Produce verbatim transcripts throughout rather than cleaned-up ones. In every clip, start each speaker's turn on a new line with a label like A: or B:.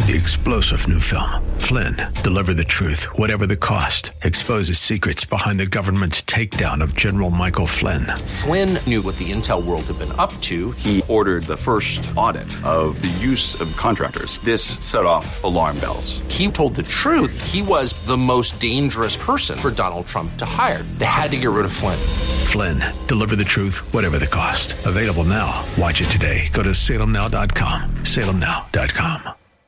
A: The explosive new film, Flynn, deliver the truth, whatever the cost, exposes secrets behind the government's takedown of General Michael Flynn.
B: Flynn knew what the intel world had been up to.
C: He ordered the first audit of the use of contractors. This set off alarm bells.
B: He told the truth. He was the most dangerous person for Donald Trump to hire. They had to get rid of Flynn.
A: Flynn, deliver the truth, whatever the cost. Available now. Watch it today. Go to salem now dot com. salem now dot com.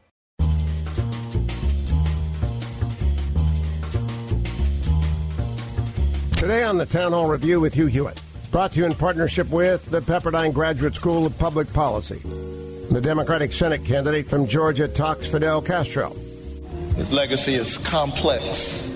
D: Today on the Town Hall Review with Hugh Hewitt, brought to you in partnership with the Pepperdine Graduate School of Public Policy. The Democratic Senate candidate from Georgia talks Fidel Castro.
E: His legacy is complex,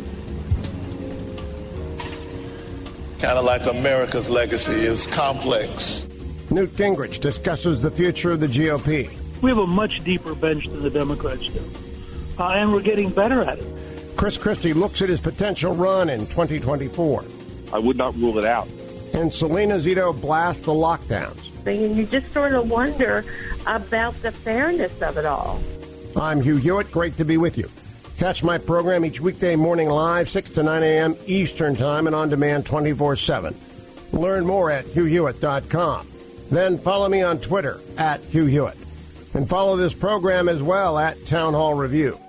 E: kind of like America's legacy is complex.
D: Newt Gingrich discusses the future of the G O P.
F: We have a much deeper bench than the Democrats do, uh, and we're getting better at it.
D: Chris Christie looks at his potential run in twenty twenty-four.
G: I would not rule it out.
D: And Selena Zito blasts the lockdowns.
H: And you just sort of wonder about the fairness of it all.
D: I'm Hugh Hewitt. Great to be with you. Catch my program each weekday morning live, six to nine a.m. Eastern Time and on demand twenty-four seven. Learn more at hugh hewitt dot com. Then follow me on Twitter, at Hugh Hewitt. And follow this program as well at Town Hall Review.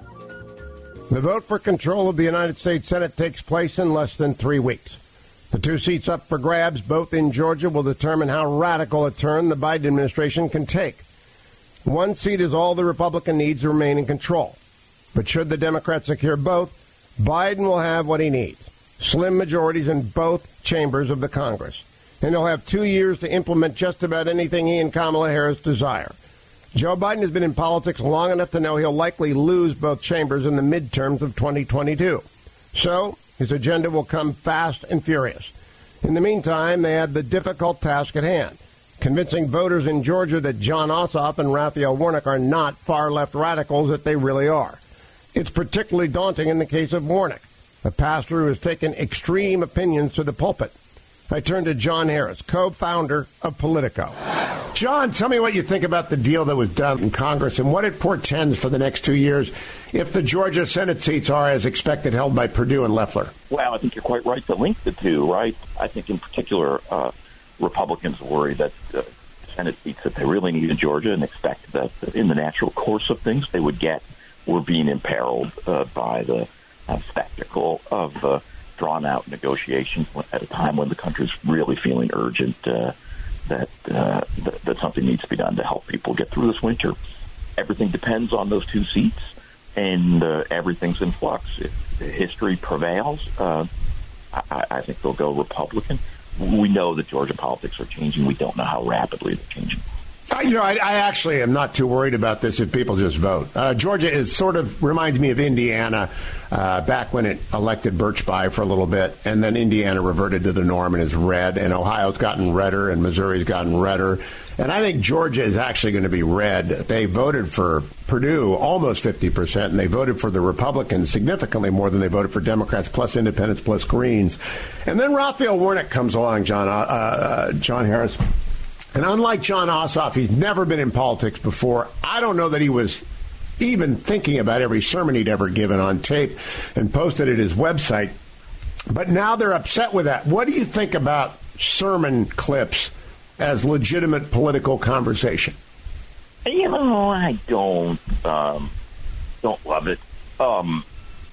D: The vote for control of the United States Senate takes place in less than three weeks. The two seats up for grabs, both in Georgia, will determine how radical a turn the Biden administration can take. One seat is all the Republican needs to remain in control. But should the Democrats secure both, Biden will have what he needs: slim majorities in both chambers of the Congress. And he'll have two years to implement just about anything he and Kamala Harris desire. Joe Biden has been in politics long enough to know he'll likely lose both chambers in the midterms of twenty twenty-two. So his agenda will come fast and furious. In the meantime, they had the difficult task at hand: convincing voters in Georgia that Jon Ossoff and Raphael Warnock are not far-left radicals that they really are. It's particularly daunting in the case of Warnock, a pastor who has taken extreme opinions to the pulpit. I turn to John Harris, co-founder of Politico. John, tell me what you think about the deal that was done in Congress and what it portends for the next two years if the Georgia Senate seats are, as expected, held by Perdue and Loeffler.
G: Well, I think you're quite right to link the two, right? I think in particular, uh, Republicans worry that uh, Senate seats that they really need in Georgia and expect that in the natural course of things they would get were being imperiled uh, by the uh, spectacle of uh, drawn-out negotiations at a time when the country's really feeling urgent uh, that, uh, th- that something needs to be done to help people get through this winter. Everything depends on those two seats, and uh, everything's in flux. If history prevails, uh, I-, I think they'll go Republican. We know that Georgia politics are changing. We don't know how rapidly they're changing.
D: Uh, you know, I, I actually am not too worried about this if people just vote. Uh, Georgia is sort of reminds me of Indiana uh, back when it elected Birchby for a little bit, and then Indiana reverted to the norm and is red, and Ohio's gotten redder, and Missouri's gotten redder. And I think Georgia is actually going to be red. They voted for Perdue almost fifty percent, and they voted for the Republicans significantly more than they voted for Democrats, plus independents, plus Greens. And then Raphael Warnock comes along, John, uh, uh, John Harris. And unlike Jon Ossoff, he's never been in politics before. I don't know that he was even thinking about every sermon he'd ever given on tape and posted at his website. But now they're upset with that. What do you think about sermon clips as legitimate political conversation?
G: You know, I don't um, don't love it. Um,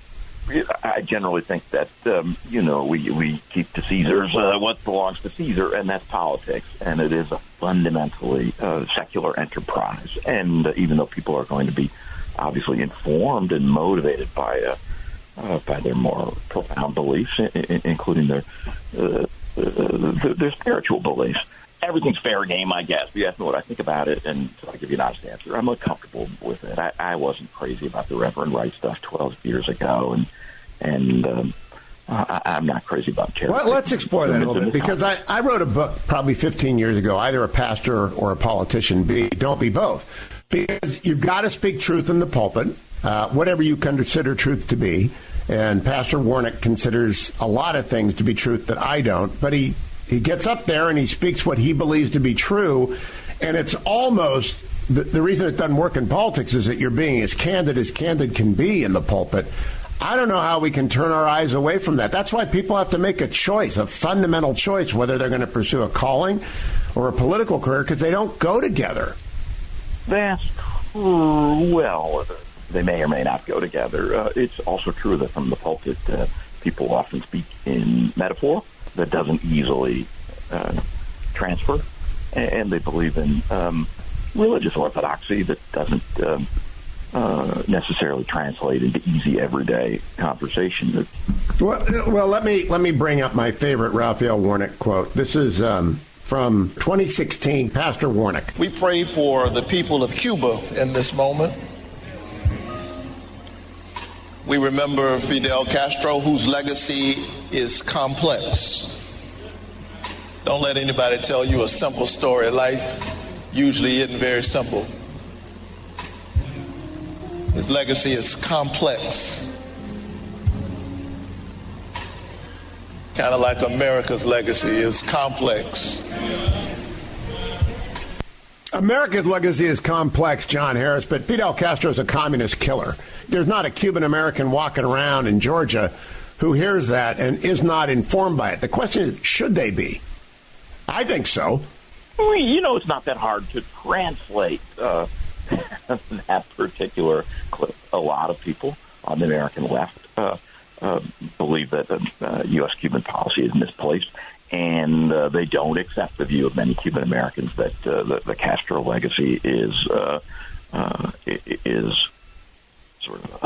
G: I generally think that, um, you know, we, we keep to Caesar's uh, what belongs to Caesar, and that's politics. And it is a fundamentally uh, secular enterprise. And uh, even though people are going to be obviously informed and motivated by uh, uh, by their more profound beliefs, I- I- including their, uh, uh, their their spiritual beliefs, everything's fair game, I guess. You ask me what I think about it, and so I give you an honest answer. I'm uncomfortable with it. I, I wasn't crazy about the Reverend Wright stuff twelve years ago, and and um, I, I'm not crazy about charity.
D: Well, let's explore that a little bit, because I, I wrote a book probably fifteen years ago, either a pastor or a politician. Be, don't be both. Because you've got to speak truth in the pulpit, uh, whatever you consider truth to be. And Pastor Warnock considers a lot of things to be truth that I don't, but he He gets up there and he speaks what he believes to be true, and it's almost the, the reason it doesn't work in politics is that you're being as candid as candid can be in the pulpit. I don't know how we can turn our eyes away from that. That's why people have to make a choice, a fundamental choice, whether they're going to pursue a calling or a political career, because they don't go together.
G: That's true. Well, they may or may not go together. Uh, it's also true that from the pulpit, uh, people often speak in metaphor that doesn't easily uh, transfer, and, and they believe in um, religious orthodoxy that doesn't um, uh, necessarily translate into easy everyday conversation.
D: Well, well, let me let me bring up my favorite Raphael Warnock quote. This is um, from twenty sixteen, Pastor Warnock.
E: We pray for the people of Cuba in this moment. We remember Fidel Castro, whose legacy is complex. Don't let anybody tell you a simple story. Life usually isn't very simple. His legacy is complex. Kind of like America's legacy is complex.
D: America's legacy is complex, John Harris, but Fidel Castro is a communist killer. There's not a Cuban-American walking around in Georgia who hears that and is not informed by it. The question is, should they be? I think so.
G: Well, you know, it's not that hard to translate uh, that particular clip. A lot of people on the American left uh, uh, believe that uh, uh, U S Cuban policy is misplaced, and uh, they don't accept the view of many Cuban Americans that uh, the, the Castro legacy is uh, uh, is sort of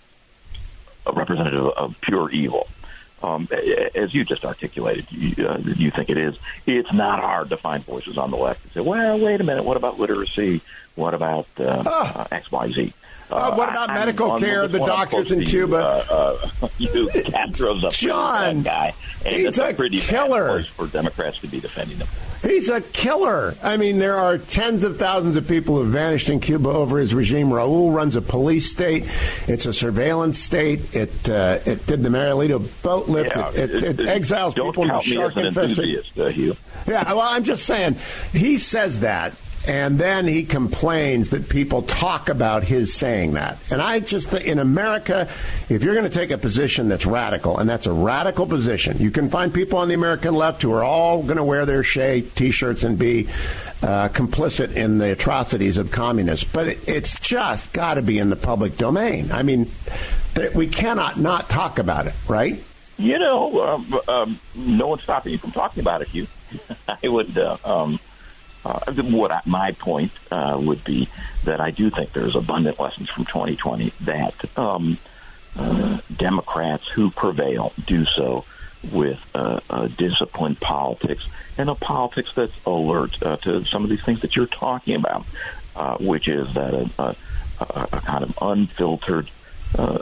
G: a, a representative of pure evil. Um, as you just articulated, you, uh, you think it is. It's not hard to find voices on the left that say, well, wait a minute, what about literacy? What about uh, oh. uh, X Y Z? Uh,
D: uh, what about
G: I,
D: medical
G: I'm,
D: care,
G: I'm
D: the doctors in Cuba?
G: You, uh, uh, you Castro's a
D: John,
G: guy. And
D: he's
G: it's
D: a,
G: a pretty
D: killer.
G: bad place for Democrats to be defending him.
D: He's a killer. I mean, there are tens of thousands of people who have vanished in Cuba over his regime. Raul runs a police state. It's a surveillance state. It uh, it did the Marilito boat lift.
G: Yeah,
D: it, it, it, it exiles
G: don't
D: people in the
G: count me as an
D: shark-infested.
G: enthusiast, uh, Hugh.
D: Yeah, well, I'm just saying, he says that, and then he complains that people talk about his saying that. And I just think in America, if you're going to take a position that's radical, and that's a radical position, you can find people on the American left who are all going to wear their Che T-shirts and be uh, complicit in the atrocities of communists. But it, it's just got to be in the public domain. I mean, th- we cannot not talk about it, right?
G: You know, um, um, no one's stopping you from talking about it, Hugh. I would... Uh, um, Uh, what I, my point uh, would be that I do think there's abundant lessons from twenty twenty that um, uh, Democrats who prevail do so with uh, a disciplined politics and a politics that's alert uh, to some of these things that you're talking about, uh, which is that a, a, a kind of unfiltered uh,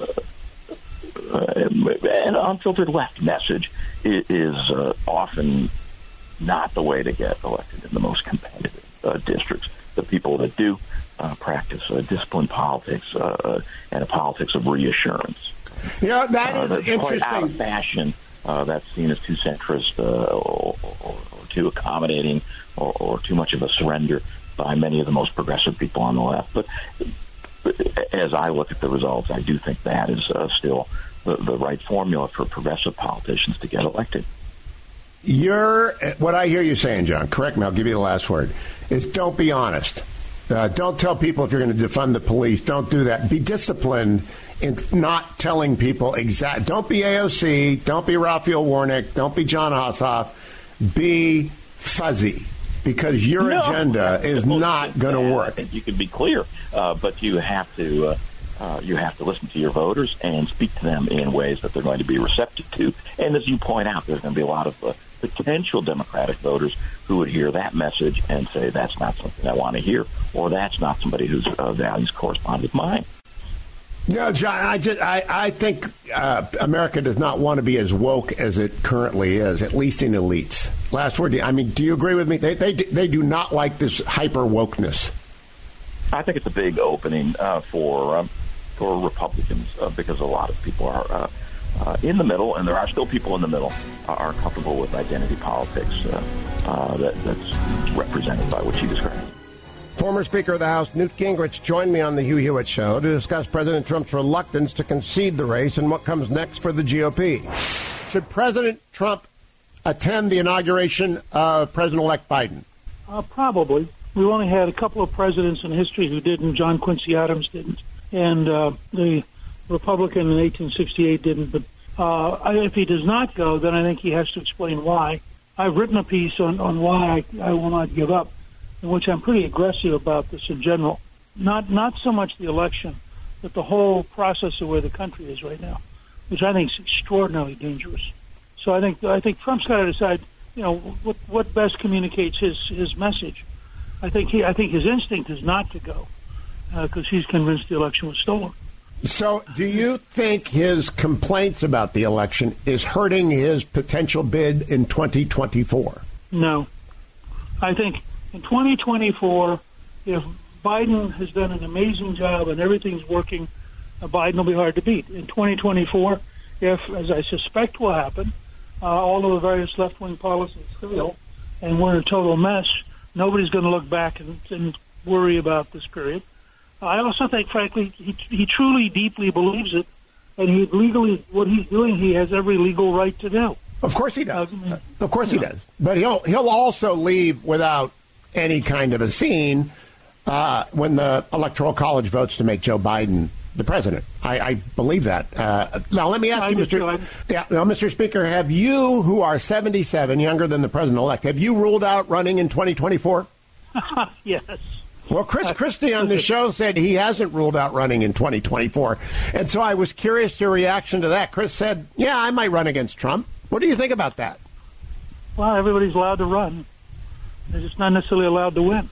G: uh, an unfiltered left message is, is uh, often not the way to get elected in the most competitive uh, districts. The people that do uh, practice uh, disciplined politics uh, and a politics of reassurance.
D: Yeah, that is
G: uh, that's
D: interesting.
G: Quite out of fashion. Uh, that's seen as too centrist uh, or, or, or too accommodating or, or too much of a surrender by many of the most progressive people on the left. But, but as I look at the results, I do think that is uh, still the, the right formula for progressive politicians to get elected.
D: You're, what I hear you saying, John, correct me, I'll give you the last word, is don't be honest. Uh, don't tell people if you're going to defund the police. Don't do that. Be disciplined in not telling people exact. Don't be A O C. Don't be Raphael Warnock. Don't be John Ossoff. Be fuzzy, because your
G: no,
D: agenda is not going to work.
G: I think you can be clear, uh, but you have to uh, uh, you have to listen to your voters and speak to them in ways that they're going to be receptive to. And as you point out, there's going to be a lot of uh, potential Democratic voters who would hear that message and say, that's not something I want to hear, or that's not somebody whose uh, values correspond with mine.
D: No, John, I just I, I think uh, America does not want to be as woke as it currently is, at least in elites. Last word. I mean, do you agree with me? They they they do not like this hyper wokeness.
G: I think it's a big opening uh, for um, for Republicans uh, because a lot of people are uh, uh, in the middle, and there are still people in the middle uh, are comfortable with identity politics uh, uh, that, that's represented by what you described.
D: Former Speaker of the House Newt Gingrich joined me on the Hugh Hewitt Show to discuss President Trump's reluctance to concede the race and what comes next for the G O P. Should President Trump attend the inauguration of President-elect Biden?
F: Uh, probably. We've only had a couple of presidents in history who didn't. John Quincy Adams didn't, and uh, the Republican in eighteen sixty-eight didn't. But uh, if he does not go, then I think he has to explain why. I've written a piece on, on why I, I will not give up, in which I'm pretty aggressive about this in general. Not not so much the election, but the whole process of where the country is right now, which I think is extraordinarily dangerous. So I think I think Trump's got to decide, you know, what what best communicates his his message. I think he I think his instinct is not to go because uh, he's convinced the election was stolen.
D: So, do you think his complaints about the election is hurting his potential bid in twenty twenty-four?
F: No, I think in twenty twenty-four, if Biden has done an amazing job and everything's working, uh, Biden will be hard to beat. In twenty twenty-four, if, as I suspect will happen, uh, all of the various left-wing policies fail and we're in a total mess, nobody's going to look back and, and worry about this period. I also think, frankly, he, he truly, deeply believes it, and he legally, what he's doing, he has every legal right to do.
D: Of course he does.
F: Uh,
D: of course he know. does. But he'll he'll also leave without any kind of a scene uh, when the Electoral College votes to make Joe Biden the president. I, I believe that. Uh, now, let me ask you, Mister Yeah, now, Mister Speaker, have you, who are seventy-seven, younger than the president-elect, have you ruled out running in twenty twenty-four?
F: Yes.
D: Well, Chris Christie on the show said he hasn't ruled out running in twenty twenty-four. And so I was curious your reaction to that. Chris said, yeah, I might run against Trump. What do you think about that?
F: Well, everybody's allowed to run. They're just not necessarily allowed to win.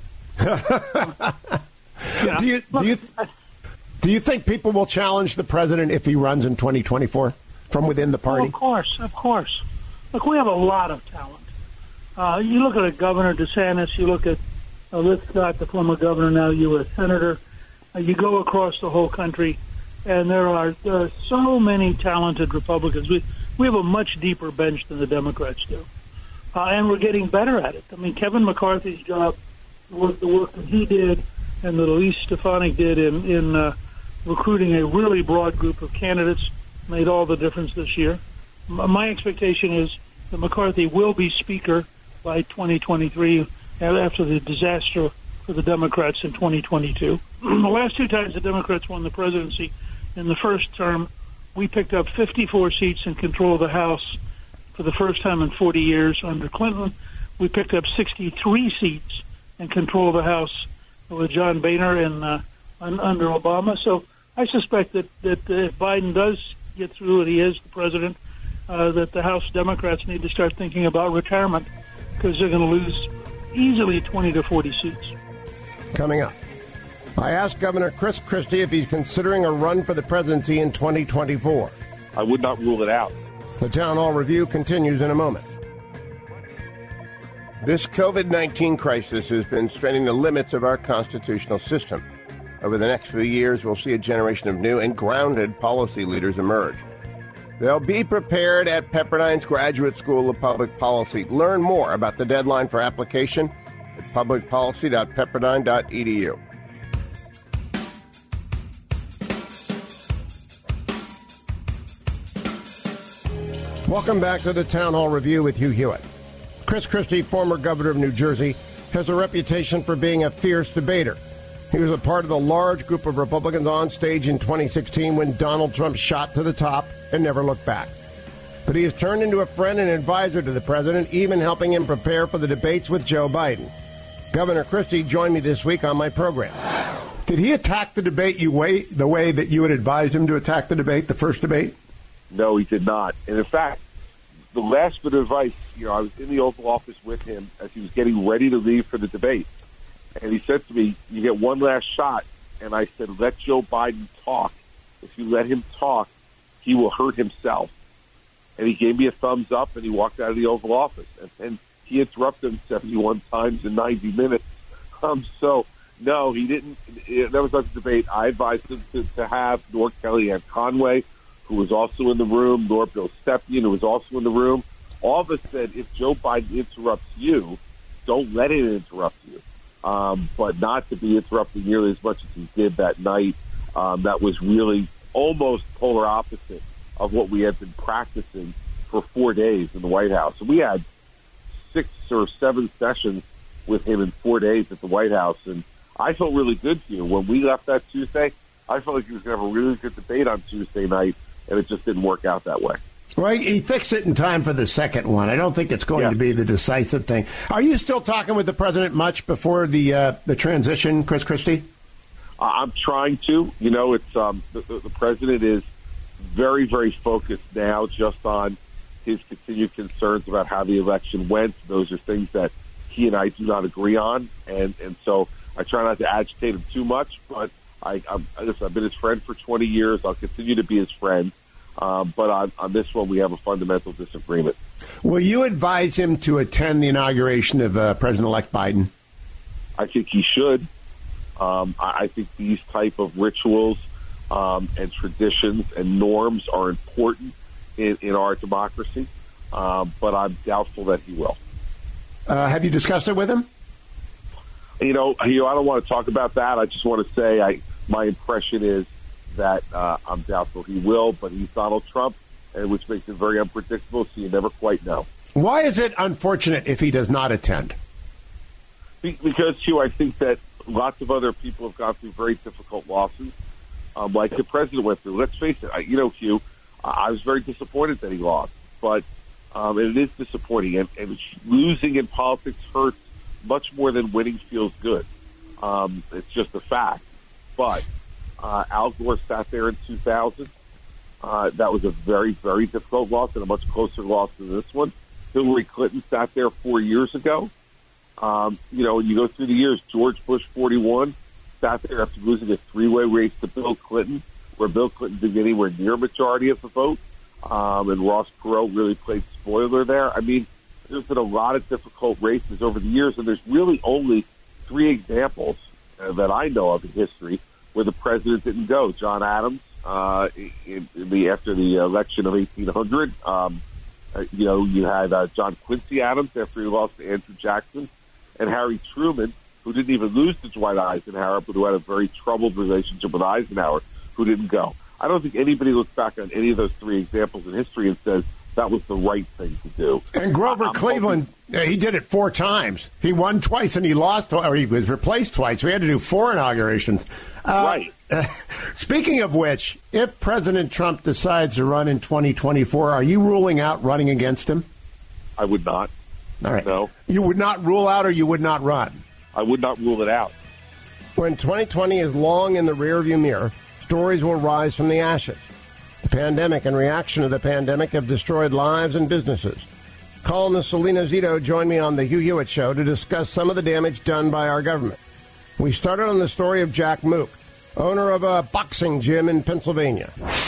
F: yeah.
D: Do you do you do you think people will challenge the president if he runs in twenty twenty-four from within the party?
F: Oh, of course, of course. Look, we have a lot of talent. Uh, you look at a Governor DeSantis, you look at Uh, Rick Scott, the former governor, now U S Senator. Uh, you go across the whole country, and there are, there are so many talented Republicans. We we have a much deeper bench than the Democrats do, uh, and we're getting better at it. I mean, Kevin McCarthy's job, the work, the work that he did, and that Elise Stefanik did in in uh, recruiting a really broad group of candidates, made all the difference this year. M- my expectation is that McCarthy will be Speaker by twenty twenty-three. After the disaster for the Democrats in twenty twenty-two. The last two times the Democrats won the presidency, in the first term, we picked up fifty-four seats and control of the House for the first time in forty years. Under Clinton, we picked up sixty-three seats and control of the House with John Boehner and uh, under Obama. So I suspect that, that uh, if Biden does get through and he is the president, uh, that the House Democrats need to start thinking about retirement because they're going to lose easily twenty to forty seats.
D: Coming up, I asked Governor Chris Christie if he's considering a run for the presidency in twenty twenty-four.
I: I would not rule it out.
D: The Town Hall Review continues in a moment. This COVID nineteen crisis has been straining the limits of our constitutional system. Over the next few years, we'll see a generation of new and grounded policy leaders emerge. They'll be prepared at Pepperdine's Graduate School of Public Policy. Learn more about the deadline for application at public policy dot pepperdine dot e d u. Welcome back to the Town Hall Review with Hugh Hewitt. Chris Christie, former governor of New Jersey, has a reputation for being a fierce debater. He was a part of the large group of Republicans on stage in twenty sixteen when Donald Trump shot to the top and never looked back. But he has turned into a friend and advisor to the president, even helping him prepare for the debates with Joe Biden. Governor Christie joined me this week on my program. Did he attack the debate you way, the way that you had advised him to attack the debate, the first debate?
I: No, he did not. And in fact, the last bit of advice, you know, I was in the Oval Office with him as he was getting ready to leave for the debate. And he said to me, you get one last shot. And I said, let Joe Biden talk. If you let him talk, he will hurt himself. And he gave me a thumbs up, and he walked out of the Oval Office. And, and he interrupted him seventy-one times in ninety minutes. Um, so, no, he didn't. It, that was not the debate. I advised him to, to have nor Kellyanne Conway, who was also in the room, nor Bill Stepien, who was also in the room. All of us said, if Joe Biden interrupts you, don't let it interrupt you. um, but not to be interrupted nearly as much as he did that night. Um, that was really almost polar opposite of what we had been practicing for four days in the White House. And we had six or seven sessions with him in four days at the White House, and I felt really good here. When we left that Tuesday, I felt like he was going to have a really good debate on Tuesday night, and it just didn't work out that way.
D: Well, he fixed it in time for the second one. I don't think it's going
I: yeah.
D: to be the decisive thing. Are you still talking with the president much before the uh, the transition, Chris Christie?
I: I'm trying to. You know, it's um, the, the president is very, very focused now just on his continued concerns about how the election went. Those are things that he and I do not agree on, and, and so I try not to agitate him too much, but I, I'm, listen, I've been his friend for twenty years. I'll continue to be his friend, um, but on, on this one, we have a fundamental disagreement.
D: Will you advise him to attend the inauguration of uh, President-elect Biden?
I: I think he should. Um, I, I think these type of rituals um, and traditions and norms are important in, in our democracy, um, but I'm doubtful that he will.
D: Uh, have you discussed it with him?
I: You know, you know, I don't want to talk about that. I just want to say I, my impression is that uh, I'm doubtful he will, but he's Donald Trump, and which makes it very unpredictable, so you never quite know.
D: Why is it unfortunate if he does not attend?
I: Be- because, Hugh, I think that lots of other people have gone through very difficult losses, um, like the president went through. Let's face it, I, you know, Hugh, I was very disappointed that he lost, but um, and it is disappointing, and, and losing in politics hurts much more than winning feels good. Um, it's just a fact. But uh, Al Gore sat there in two thousand. Uh, that was a very, very difficult loss and a much closer loss than this one. Hillary Clinton sat there four years ago. Um, you know, and you go through the years, George Bush, forty-one, sat there after losing a three-way race to Bill Clinton, where Bill Clinton didn't get anywhere near a majority of the vote. Um, and Ross Perot really played spoiler there. I mean, there's been a lot of difficult races over the years, and there's really only three examples uh, that I know of in history where the president didn't go. John Adams, uh, in, in the after the election of eighteen hundred. Um, uh, you know, you had uh, John Quincy Adams after he lost to Andrew Jackson, and Harry Truman, who didn't even lose to Dwight Eisenhower, but who had a very troubled relationship with Eisenhower, who didn't go. I don't think anybody looks back on any of those three examples in history and says that was the right thing to do.
D: And Grover
I: I'm
D: Cleveland, hoping- he did it four times. He won twice and he lost, or he was replaced twice. So he had to do four inaugurations. Uh,
I: right.
D: Uh, speaking of which, if President Trump decides to run in twenty twenty-four, are you ruling out running against him?
I: I would not.
D: All right.
I: No.
D: You would not rule out, or you would not run?
I: I would not rule it out.
D: When twenty twenty is long in the rearview mirror, stories will rise from the ashes. The pandemic and reaction to the pandemic have destroyed lives and businesses. Columnist Selena Zito joined me on the Hugh Hewitt Show to discuss some of the damage done by our government. We started on the story of Jack Mook, owner of a boxing gym in Pennsylvania.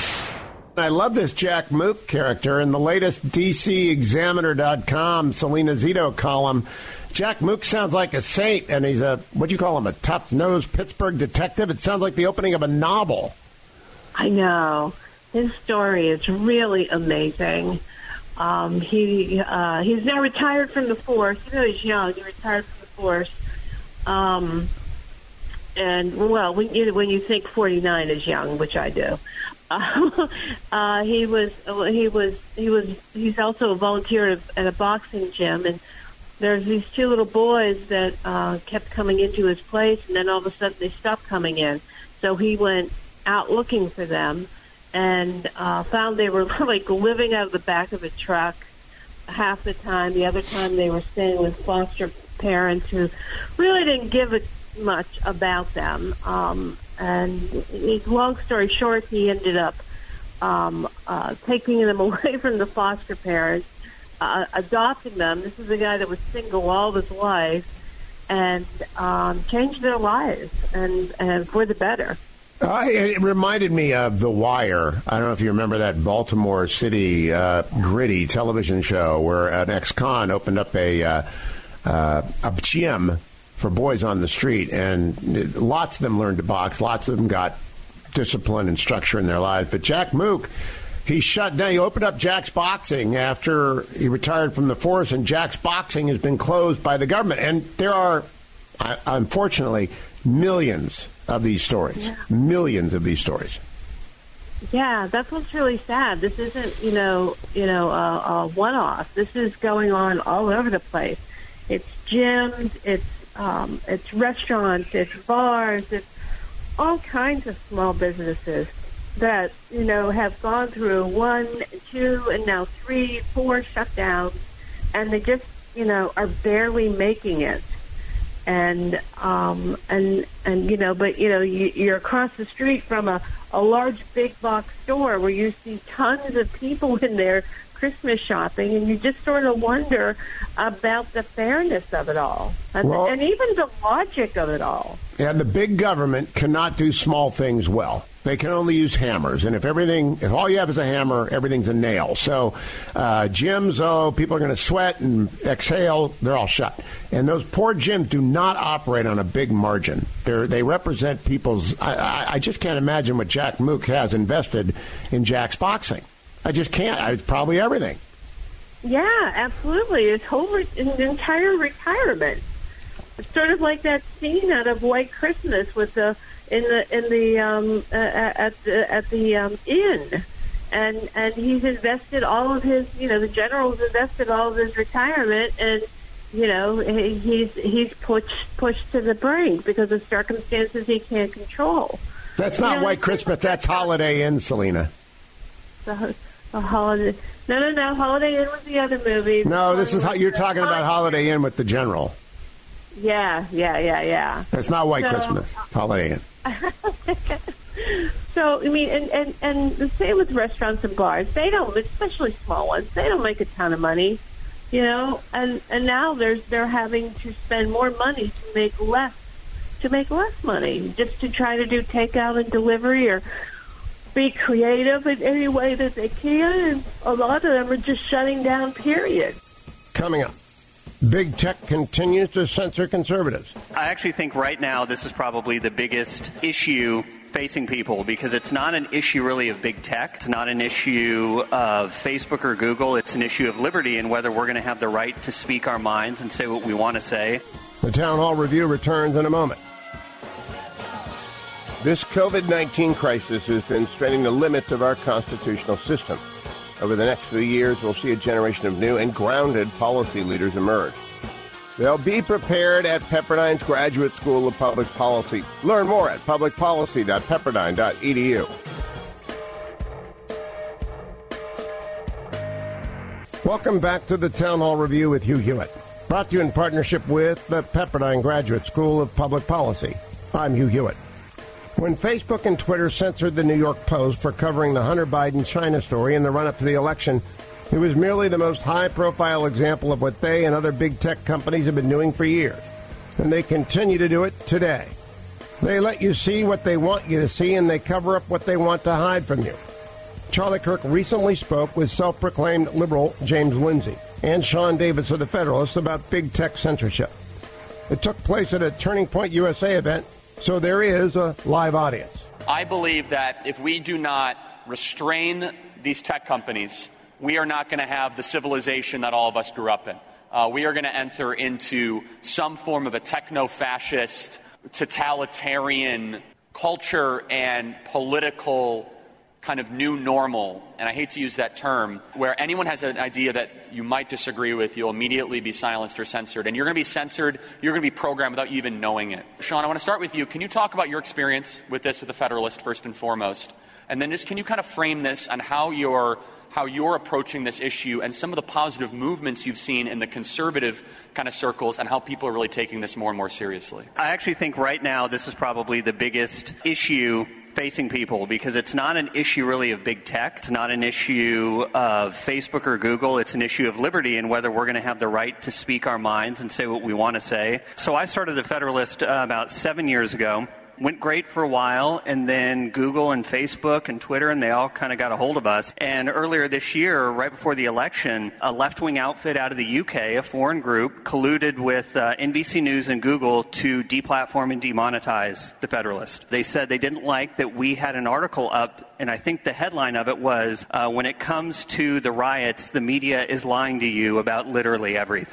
D: I love this Jack Mook character. In the latest D C Examiner dot com Selena Zito column, Jack Mook sounds like a saint, and he's a, what do you call him, a tough-nosed Pittsburgh detective? It sounds like the opening of a novel.
H: I know. His story is really amazing. Um, he uh, he's now retired from the force. Even though he's young, he retired from the force. Um, and well, when you when you think forty-nine is young, which I do, uh, uh, he was he was he was he's also a volunteer at a, at a boxing gym, and there's these two little boys that uh, kept coming into his place, and then all of a sudden they stopped coming in. So he went out looking for them, and uh, found they were like living out of the back of a truck half the time. The other time they were staying with foster parents who really didn't give a much about them. Um, and long story short, he ended up um, uh, taking them away from the foster parents, uh, adopting them. This is a guy that was single all his life, and um, changed their lives, and, and for the better.
D: Uh, it reminded me of The Wire. I don't know if you remember that Baltimore City uh, gritty television show where an ex-con opened up a uh, uh, a gym for boys on the street, and lots of them learned to box. Lots of them got discipline and structure in their lives. But Jack Mook, he shut down. He opened up Jack's Boxing after he retired from the force, and Jack's Boxing has been closed by the government. And there are I, unfortunately, millions of these stories, yeah. millions of these stories.
H: Yeah, that's what's really sad. This isn't, you know, you know, a, a one-off. This is going on all over the place. It's gyms, it's um, it's restaurants, it's bars, it's all kinds of small businesses that, you know, have gone through one, two, and now three, four shutdowns, and they just, you know, are barely making it. And, um, and, and, you know, but, you know, you, you're across the street from a, a large big box store where you see tons of people in there Christmas shopping, and you just sort of wonder about the fairness of it all, and, well, and even the logic of it all.
D: Yeah, the big government cannot do small things well. They can only use hammers, and if everything, if all you have is a hammer, everything's a nail. So uh, gyms, oh, people are going to sweat and exhale, they're all shut. And those poor gyms do not operate on a big margin. They're, they represent people's, I, I, I just can't imagine what Jack Mook has invested in Jack's boxing. I just can't. It's probably everything.
H: Yeah, absolutely. His whole re- his entire retirement. It's sort of like that scene out of White Christmas with the in the in the um, uh, at the at the um, inn, and and he's invested all of his. You know, the general's invested all of his retirement, and you know he's he's pushed pushed to the brink because of circumstances he can't control.
D: That's not you know, White Christmas. That's Holiday Inn, Selena.
H: The, the holiday. No, no, no. Holiday Inn was the other movie.
D: No, this is how you're talking about Holiday Inn with the general.
H: Yeah, yeah, yeah, yeah.
D: That's not White so, Christmas. Holiday Inn.
H: So, I mean, and, and, and the same with restaurants and bars. They don't, especially small ones, they don't make a ton of money, you know, and, and now there's, they're having to spend more money to make less, to make less money, just to try to do takeout and delivery or be creative in any way that they can. And a lot of them are just shutting down, period.
D: Coming up. Big tech continues to censor conservatives.
J: I actually think right now this is probably the biggest issue facing people because it's not an issue really of big tech. It's not an issue of Facebook or Google. It's an issue of liberty and whether we're going to have the right to speak our minds and say what we want to say.
D: The Town Hall Review returns in a moment. This covid nineteen crisis has been straining the limits of our constitutional system. Over the next few years, we'll see a generation of new and grounded policy leaders emerge. They'll be prepared at Pepperdine's Graduate School of Public Policy. Learn more at public policy dot pepperdine dot e d u. Welcome back to the Town Hall Review with Hugh Hewitt. Brought to you in partnership with the Pepperdine Graduate School of Public Policy. I'm Hugh Hewitt. When Facebook and Twitter censored the New York Post for covering the Hunter Biden China story in the run-up to the election, it was merely the most high-profile example of what they and other big tech companies have been doing for years. And they continue to do it today. They let you see what they want you to see, and they cover up what they want to hide from you. Charlie Kirk recently spoke with self-proclaimed liberal James Lindsay and Sean Davis of the Federalist about big tech censorship. It took place at a Turning Point U S A event, so there is a live audience.
K: I believe that if we do not restrain these tech companies, we are not going to have the civilization that all of us grew up in. Uh, we are going to enter into some form of a techno-fascist, totalitarian culture and political kind of new normal, and I hate to use that term, where anyone has an idea that you might disagree with, you'll immediately be silenced or censored. And you're going to be censored, you're going to be programmed without you even knowing it. Sean, I want to start with you. Can you talk about your experience with this with the Federalist first and foremost? And then just can you kind of frame this on how you're, how you're approaching this issue and some of the positive movements you've seen in the conservative kind of circles and how people are really taking this more and more seriously?
J: I actually think right now this is probably the biggest issue facing people because it's not an issue really of big tech. It's not an issue of Facebook or Google. It's an issue of liberty and whether we're going to have the right to speak our minds and say what we want to say. So I started the Federalist uh, about seven years ago. Went great for a while, and then Google and Facebook and Twitter, and they all kind of got a hold of us. And earlier this year, right before the election, a left-wing outfit out of the U K, a foreign group, colluded with uh, N B C News and Google to deplatform and demonetize the Federalist. They said they didn't like that we had an article up, and I think the headline of it was, uh, when it comes to the riots, the media is lying to you about literally everything.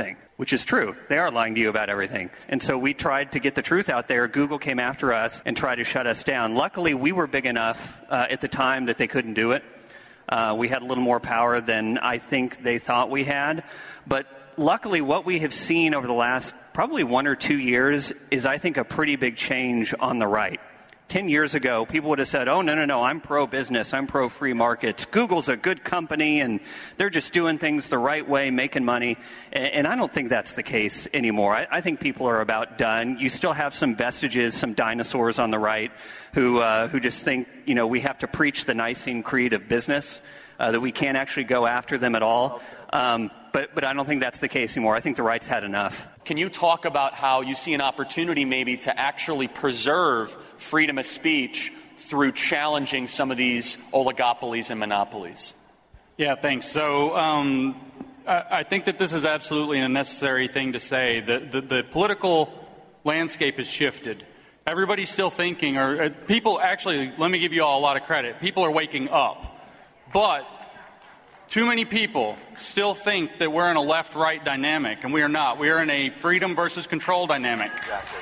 J: which is true. They are lying to you about everything. And so we tried to get the truth out there. Google came after us and tried to shut us down. Luckily, we were big enough uh, at the time that they couldn't do it. Uh, we had a little more power than I think they thought we had. But luckily, what we have seen over the last probably one or two years is, I think, a pretty big change on the right. Ten years ago, people would have said, oh, no, no, no, I'm pro-business, I'm pro-free markets. Google's a good company, and they're just doing things the right way, making money. And, and I don't think that's the case anymore. I, I think people are about done. You still have some vestiges, some dinosaurs on the right who uh, who just think, you know, we have to preach the Nicene Creed of business, uh, that we can't actually go after them at all. Um, but, but I don't think that's the case anymore. I think the right's had enough.
K: Can you talk about how you see an opportunity maybe to actually preserve freedom of speech through challenging some of these oligopolies and monopolies?
L: Yeah, thanks. So um, I, I think that this is absolutely a necessary thing to say. The, the, the political landscape has shifted. Everybody's still thinking, or uh, people actually, let me give you all a lot of credit. People are waking up. But too many people still think that we're in a left-right dynamic, and we are not. We are in a freedom versus control dynamic.
K: Exactly.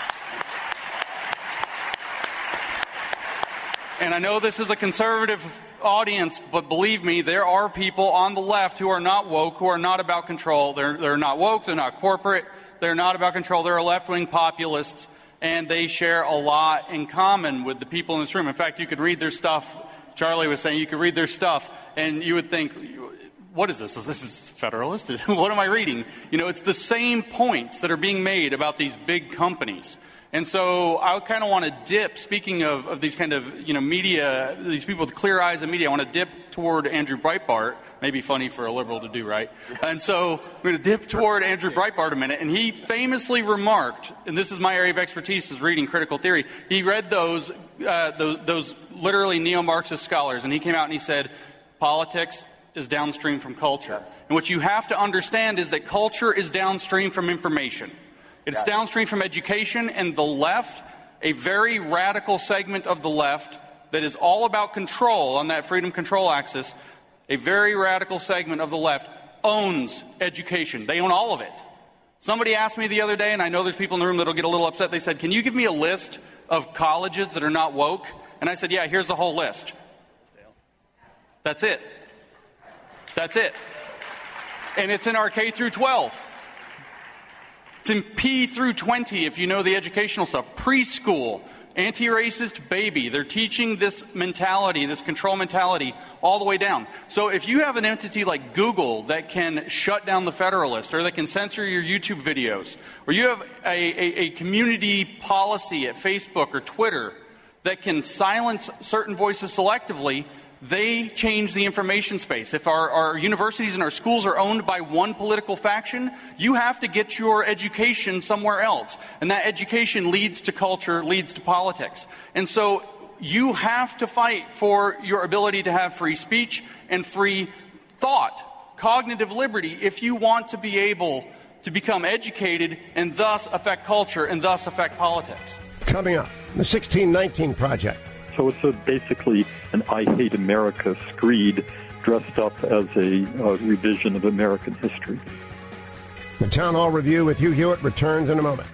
L: And I know this is a conservative audience, but believe me, there are people on the left who are not woke, who are not about control. They're, they're not woke, they're not corporate, they're not about control. They're left-wing populists, and they share a lot in common with the people in this room. In fact, you could read their stuff. Charlie was saying you could read their stuff, and you would think, what is this? This is Federalist? What am I reading? You know, it's the same points that are being made about these big companies. And so I kind of want to dip, speaking of, of these kind of, you know, media, these people with clear eyes in media, I want to dip toward Andrew Breitbart. Maybe funny for a liberal to do, right? And so I'm going to dip toward Andrew Breitbart a minute. And he famously remarked, and this is my area of expertise, is reading critical theory. He read those, uh, those, those literally neo-Marxist scholars, and he came out and he said, politics is downstream from culture. Yes. And what you have to understand is that culture is downstream from information. It's downstream from education, and the left, a very radical segment of the left that is all about control on that freedom control axis, a very radical segment of the left owns education. They own all of it. Somebody asked me the other day, and I know there's people in the room that will get a little upset, they said, can you give me a list of colleges that are not woke? And I said, yeah, here's the whole list. That's it. That's it. And it's in our K through twelve. It's in P through twenty, if you know the educational stuff. Preschool, anti-racist baby. They're teaching this mentality, this control mentality, all the way down. So if you have an entity like Google that can shut down the Federalist, or that can censor your YouTube videos, or you have a, a, a community policy at Facebook or Twitter that can silence certain voices selectively, they change the information space. If our, our universities and our schools are owned by one political faction, you have to get your education somewhere else. And that education leads to culture, leads to politics. And so you have to fight for your ability to have free speech and free thought, cognitive liberty, if you want to be able to become educated and thus affect culture and thus affect politics.
D: Coming up, the sixteen nineteen Project.
M: So it's a, basically an I Hate America screed dressed up as a uh, revision of American history.
D: The Town Hall Review with Hugh Hewitt returns in a moment.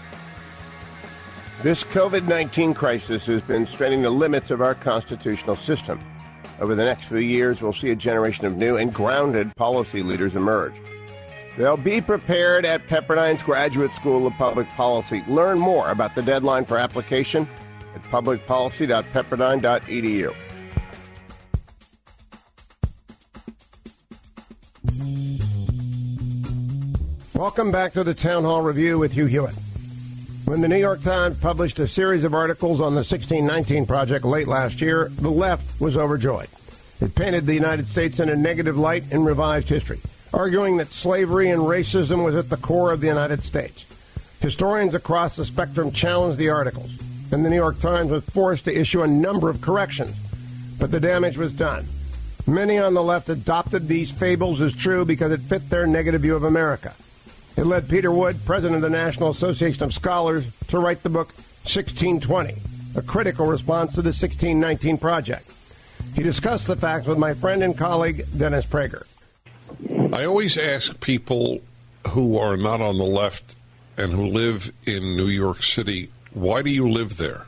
D: This COVID nineteen crisis has been straining the limits of our constitutional system. Over the next few years, we'll see a generation of new and grounded policy leaders emerge. They'll be prepared at Pepperdine's Graduate School of Public Policy. Learn more about the deadline for application at public policy dot pepperdine dot e d u. Welcome back to the Town Hall Review with Hugh Hewitt. When the New York Times published a series of articles on the sixteen nineteen Project late last year, the left was overjoyed. It painted the United States in a negative light and revised history, arguing that slavery and racism was at the core of the United States. Historians across the spectrum challenged the articles, and the New York Times was forced to issue a number of corrections. But the damage was done. Many on the left adopted these fables as true because it fit their negative view of America. It led Peter Wood, president of the National Association of Scholars, to write the book sixteen twenty, a critical response to the sixteen nineteen Project. He discussed the facts with my friend and colleague, Dennis Prager.
N: I always ask people who are not on the left and who live in New York City, why do you live there?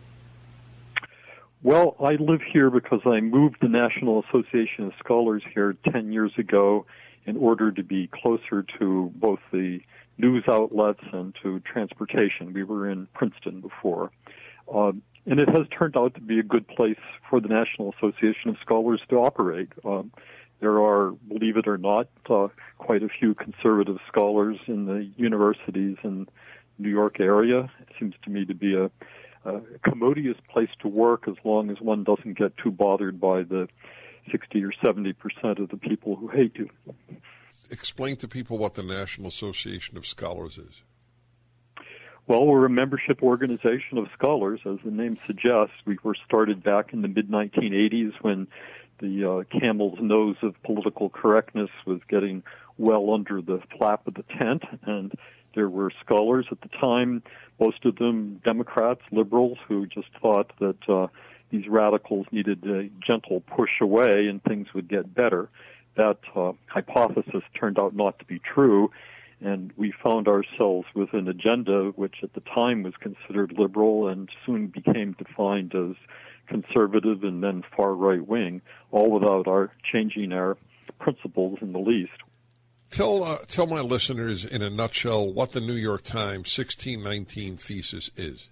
M: Well, I live here because I moved the National Association of Scholars here ten years ago in order to be closer to both the news outlets and to transportation. We were in Princeton before. Uh, and it has turned out to be a good place for the National Association of Scholars to operate. Um, there are, believe it or not, uh, quite a few conservative scholars in the universities in New York area. It seems to me to be a, a commodious place to work as long as one doesn't get too bothered by the sixty or seventy percent of the people who hate you.
N: Explain to people what the National Association of Scholars is.
M: Well, we're a membership organization of scholars, as the name suggests. We were started back in the mid nineteen eighties when the uh, camel's nose of political correctness was getting well under the flap of the tent, and there were scholars at the time, most of them Democrats, liberals, who just thought that uh, these radicals needed a gentle push away and things would get better. That uh, hypothesis turned out not to be true, and we found ourselves with an agenda which at the time was considered liberal and soon became defined as conservative and then far right-wing, all without our changing our principles in the least.
N: Tell uh, tell my listeners in a nutshell what the New York Times sixteen nineteen thesis is.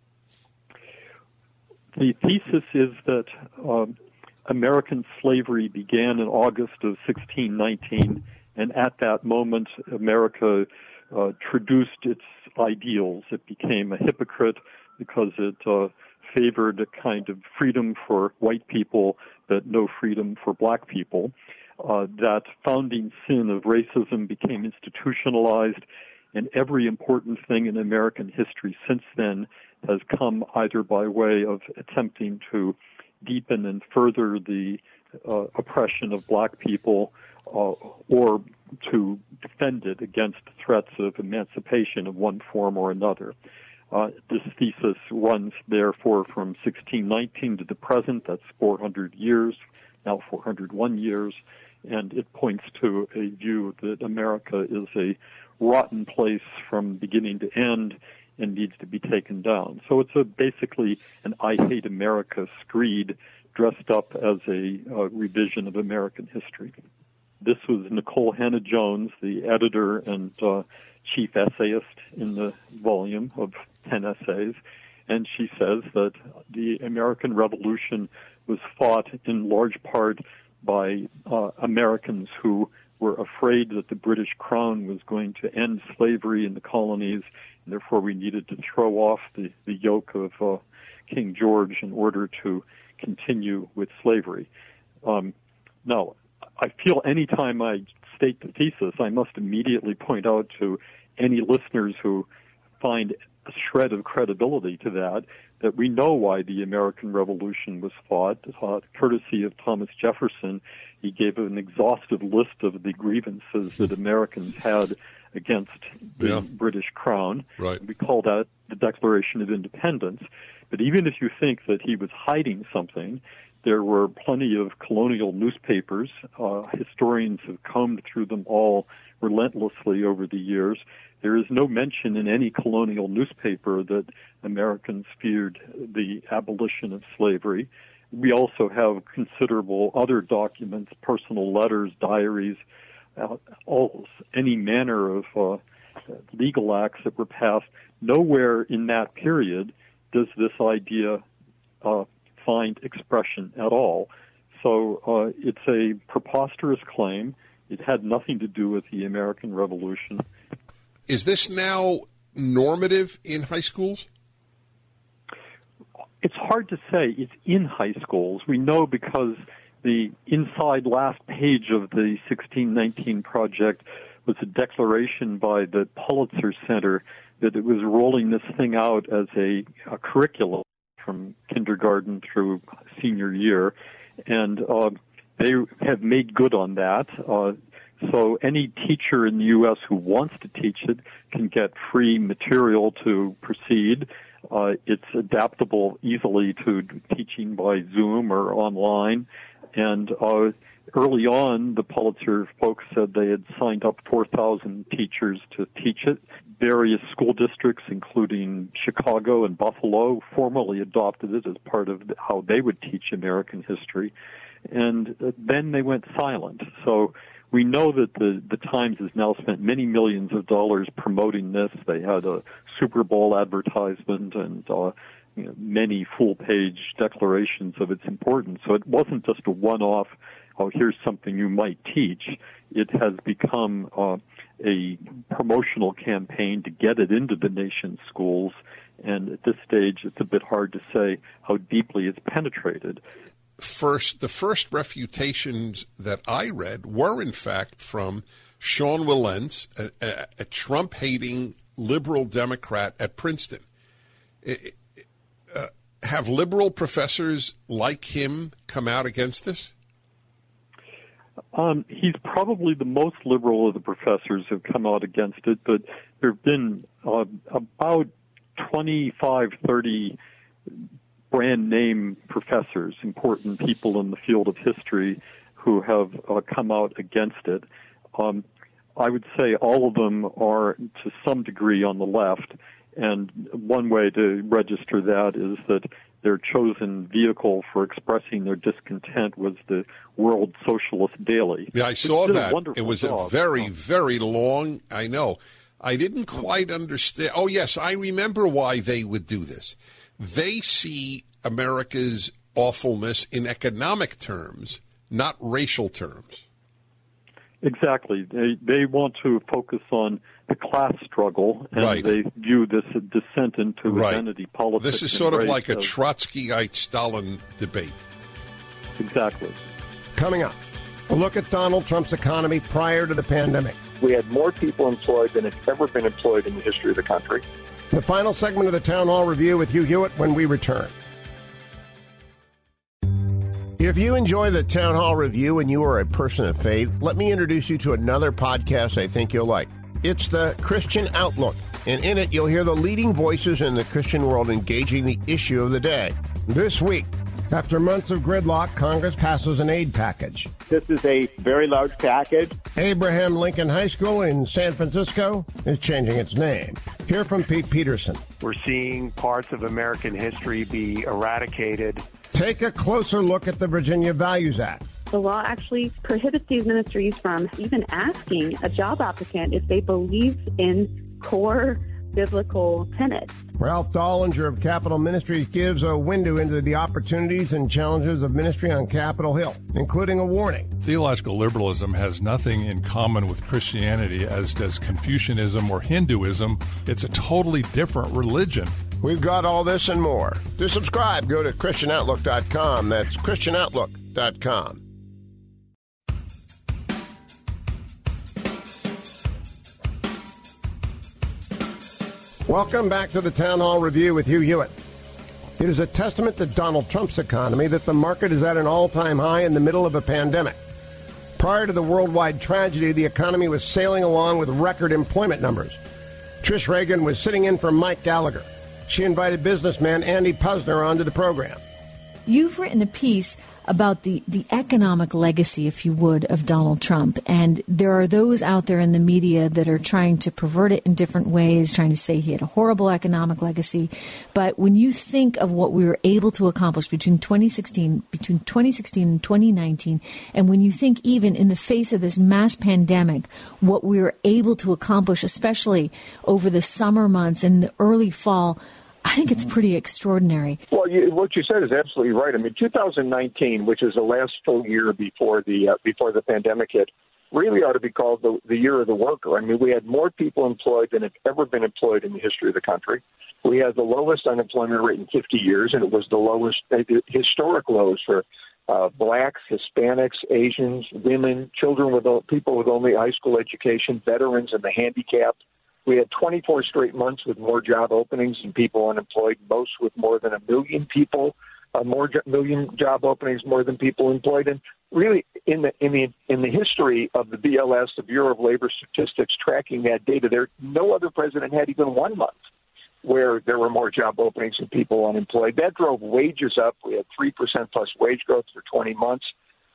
M: The thesis is that um, American slavery began in August of sixteen nineteen, and at that moment, America uh, traduced its ideals. It became a hypocrite because it uh, favored a kind of freedom for white people, but no freedom for black people. Uh, that founding sin of racism became institutionalized, and every important thing in American history since then has come either by way of attempting to deepen and further the uh, oppression of black people uh, or to defend it against threats of emancipation of one form or another. Uh, this thesis runs, therefore, from sixteen nineteen to the present. That's four hundred years, now four hundred one years, and it points to a view that America is a rotten place from beginning to end and needs to be taken down. So it's a, basically an I Hate America screed dressed up as a uh, revision of American history. This was Nicole Hannah-Jones, the editor and uh, chief essayist in the volume of ten essays, and she says that the American Revolution was fought in large part by uh, Americans who were afraid that the British Crown was going to end slavery in the colonies, and therefore we needed to throw off the, the yoke of uh, King George in order to continue with slavery. Um, now, I feel any time I state the thesis, I must immediately point out to any listeners who find a shred of credibility to that, that we know why the American Revolution was fought, uh, courtesy of Thomas Jefferson. He gave an exhaustive list of the grievances that Americans had against the yeah. British Crown.
N: Right.
M: We call that the Declaration of Independence. But even if you think that he was hiding something, there were plenty of colonial newspapers. Uh, historians have combed through them all relentlessly over the years. There is no mention in any colonial newspaper that Americans feared the abolition of slavery. We also have considerable other documents, personal letters, diaries, uh, all any manner of uh, legal acts that were passed. Nowhere in that period does this idea uh, find expression at all. So uh, it's a preposterous claim. It had nothing to do with the American Revolution.
N: Is this now normative in high schools?
M: It's hard to say. It's in high schools. We know because the inside last page of the sixteen nineteen project was a declaration by the Pulitzer Center that it was rolling this thing out as a, a curriculum from kindergarten through senior year. And uh, they have made good on that. Uh, So any teacher in the U S who wants to teach it can get free material to proceed. Uh, it's adaptable easily to teaching by Zoom or online. And uh, early on, the Pulitzer folks said they had signed up four thousand teachers to teach it. Various school districts, including Chicago and Buffalo, formally adopted it as part of how they would teach American history. And then they went silent. So we know that the, the Times has now spent many millions of dollars promoting this. They had a Super Bowl advertisement and uh, you know, many full-page declarations of its importance. So it wasn't just a one-off, oh, here's something you might teach. It has become uh, a promotional campaign to get it into the nation's schools. And at this stage, it's a bit hard to say how deeply it's penetrated.
N: First, the first refutations that I read were, in fact, from Sean Wilentz, a, a, a Trump-hating liberal Democrat at Princeton. It, uh, have liberal professors like him come out against this?
M: Um, he's probably the most liberal of the professors who have come out against it, but there have been uh, about twenty-five, thirty brand name professors, important people in the field of history, who have uh, come out against it. Um, I would say all of them are to some degree on the left, and one way to register that is that their chosen vehicle for expressing their discontent was the World Socialist Daily.
N: Yeah, I saw that. It was
M: job.
N: a very, very long, I know. I didn't quite understand. Oh, yes, I remember why they would do this. They see America's awfulness in economic terms, not racial terms.
M: Exactly. They they want to focus on the class struggle, and
N: right.
M: they view this a descent into
N: right.
M: identity politics.
N: This is sort of like a
M: as,
N: Trotskyite-Stalin debate.
M: Exactly.
D: Coming up, a look at Donald Trump's economy prior to the pandemic.
O: We had more people employed than had ever been employed in the history of the country.
D: The final segment of the Town Hall Review with Hugh Hewitt when we return. If you enjoy the Town Hall Review and you are a person of faith, let me introduce you to another podcast I think you'll like. It's the Christian Outlook, and in it you'll hear the leading voices in the Christian world engaging the issue of the day. This week, after months of gridlock, Congress passes an aid package.
P: This is a very large package.
D: Abraham Lincoln High School in San Francisco is changing its name. Hear from Pete Peterson.
Q: We're seeing parts of American history be eradicated.
D: Take a closer look at the Virginia Values Act.
R: The law actually prohibits these ministries from even asking a job applicant if they believe in core biblical tenets.
D: Ralph Dollinger of Capitol Ministries gives a window into the opportunities and challenges of ministry on Capitol Hill, including a warning.
S: Theological liberalism has nothing in common with Christianity, as does Confucianism or Hinduism. It's a totally different religion.
D: We've got all this and more. To subscribe, go to Christian Outlook dot com. That's Christian Outlook dot com. Welcome back to the Town Hall Review with Hugh Hewitt. It is a testament to Donald Trump's economy that the market is at an all-time high in the middle of a pandemic. Prior to the worldwide tragedy, the economy was sailing along with record employment numbers. Trish Reagan was sitting in for Mike Gallagher. She invited businessman Andy Posner onto the program.
T: You've written a piece about the, the economic legacy, if you would, of Donald Trump. And there are those out there in the media that are trying to pervert it in different ways, trying to say he had a horrible economic legacy. But when you think of what we were able to accomplish between twenty sixteen, between twenty sixteen and twenty nineteen, and when you think even in the face of this mass pandemic, what we were able to accomplish, especially over the summer months and the early fall, I think it's pretty extraordinary.
O: Well, you, what you said is absolutely right. I mean, two thousand nineteen, which is the last full year before the uh, before the pandemic hit, really ought to be called the, the year of the worker. I mean, we had more people employed than have ever been employed in the history of the country. We had the lowest unemployment rate in fifty years, and it was the lowest, uh, historic lows for uh, blacks, Hispanics, Asians, women, children with people with only high school education, veterans, and the handicapped. We had twenty-four straight months with more job openings and people unemployed, most with more than a million people, uh, more jo- million job openings, more than people employed. And really, in the in the in the history of the B L S, the Bureau of Labor Statistics, tracking that data, there no other president had even one month where there were more job openings and people unemployed. That drove wages up. We had three percent plus wage growth for twenty months.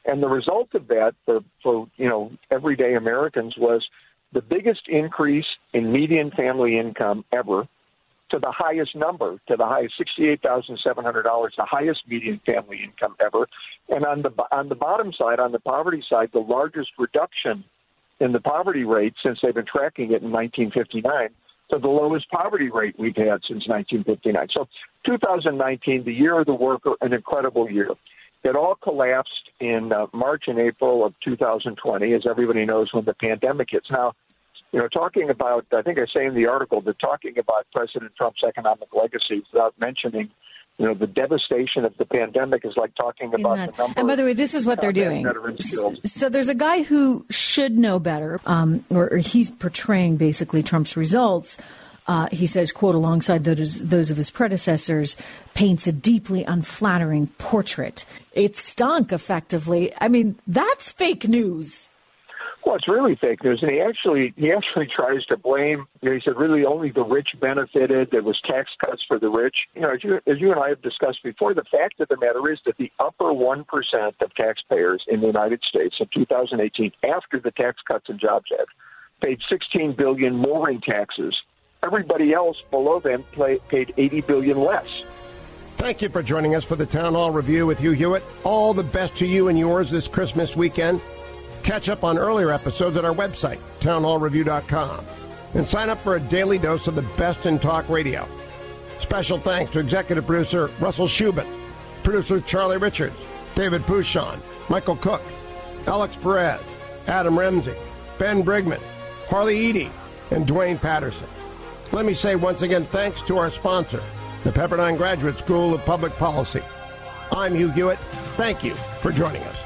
O: And the result of that for, for you know, everyday Americans was the biggest increase in median family income ever, to the highest number, to the highest sixty-eight thousand seven hundred dollars, the highest median family income ever. And on the on the bottom side, on the poverty side, the largest reduction in the poverty rate since they've been tracking it in nineteen fifty-nine, to the lowest poverty rate we've had since nineteen fifty-nine. So two thousand nineteen, the year of the worker, an incredible year. It all collapsed in uh, March and April of two thousand twenty, as everybody knows, when the pandemic hits. Now, you know, talking about, I think I say in the article, that talking about President Trump's economic legacy without mentioning, you know, the devastation of the pandemic is like talking about
T: Isn't that,
O: the number.
T: and by the way, this is what they're doing. So there's a guy who should know better, um, or, or he's portraying basically Trump's results. Uh, he says, quote, alongside those, those of his predecessors, paints a deeply unflattering portrait. It stunk, effectively. I mean, that's fake news.
O: Well, it's really fake news, and he actually he actually tries to blame. You know, he said really only the rich benefited. There was tax cuts for the rich. You know, as you as you and I have discussed before, the fact of the matter is that the upper one percent of taxpayers in the United States in two thousand eighteen, after the Tax Cuts and Jobs Act, paid sixteen billion dollars more in taxes. Everybody else below them play, paid eighty billion dollars less.
D: Thank you for joining us for the Town Hall Review with Hugh Hewitt. All the best to you and yours this Christmas weekend. Catch up on earlier episodes at our website, town hall review dot com, and sign up for a daily dose of the best in talk radio. Special thanks to executive producer Russell Shubin, producers Charlie Richards, David Pouchon, Michael Cook, Alex Perez, Adam Ramsey, Ben Brigman, Harley Eady, and Dwayne Patterson. Let me say once again thanks to our sponsor, the Pepperdine Graduate School of Public Policy. I'm Hugh Hewitt. Thank you for joining us.